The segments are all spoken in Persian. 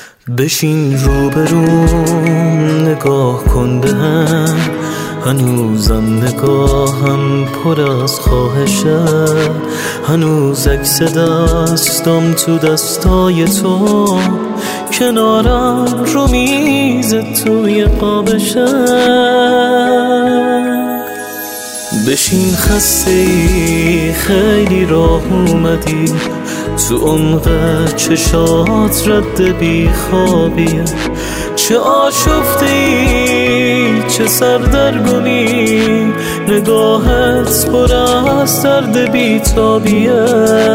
بشین روبروم نگاه کن بهم، هنوزم نگاهم پر از خواهشه، هنوز عکس دستم تو دستای تو، کنارم رو میز توی قابشه. بشین خسته‌ای خیلی راه اومدی، تو عمق چشات رد بیخوابیه، چه آشفته‌ای چه سردرگمی، نگاهت پر از درد بیتابیه.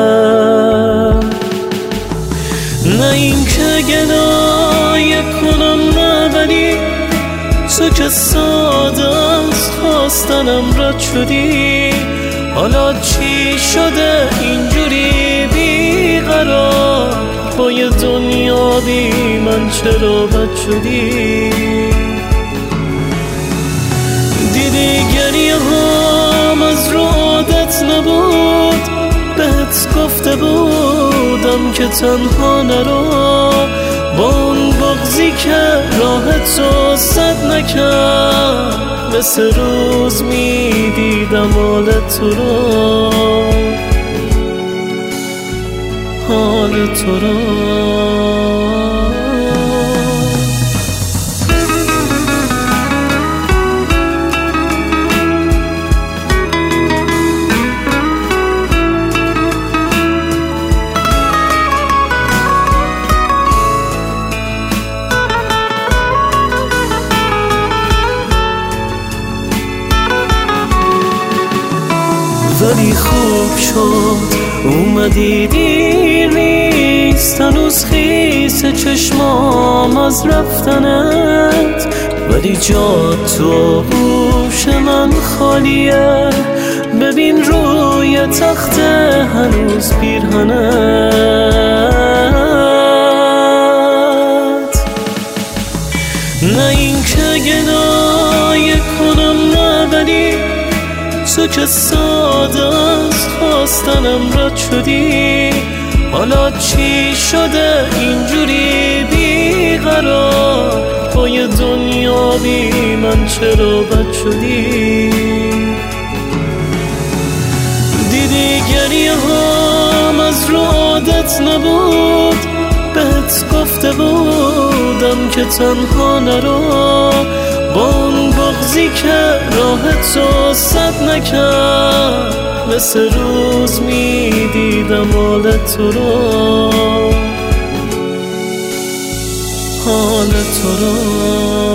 نه این که گدای کنم نه، ولی تو که ساده از خواستنم رد شدی، حالا چی شده اینجوری بیقرار، با یه دنیا بی من چرا بد شدی؟ دیدی گریه هم از رو عادت نبود، بهت گفته بودم که تنها نرو، با اون بغضی که راه تو سد نکرد، مثل روز میدیدم حال تو رو، حال تو رو. ولی خوب شد اومدی، دیر نیست هنوز خیس چشمام از رفتنت، ولی جا تو گوش من خالیه، ببین روی تخت هنوز پیرهنت. نه این که گدای کنم نه، ولی تو که ساده از خواستنم رد شدی، حالا چی شده اینجوری بیقرار، با یه دنیا بی من چرا بد شدی؟ دیدی گریه هم از رو عادت نبود، بهت گفته بودم که تنها نرو، با اون بغضی که راه تو سد نکرد، مثل روز میدیدم حال تو رو، حال تو رو.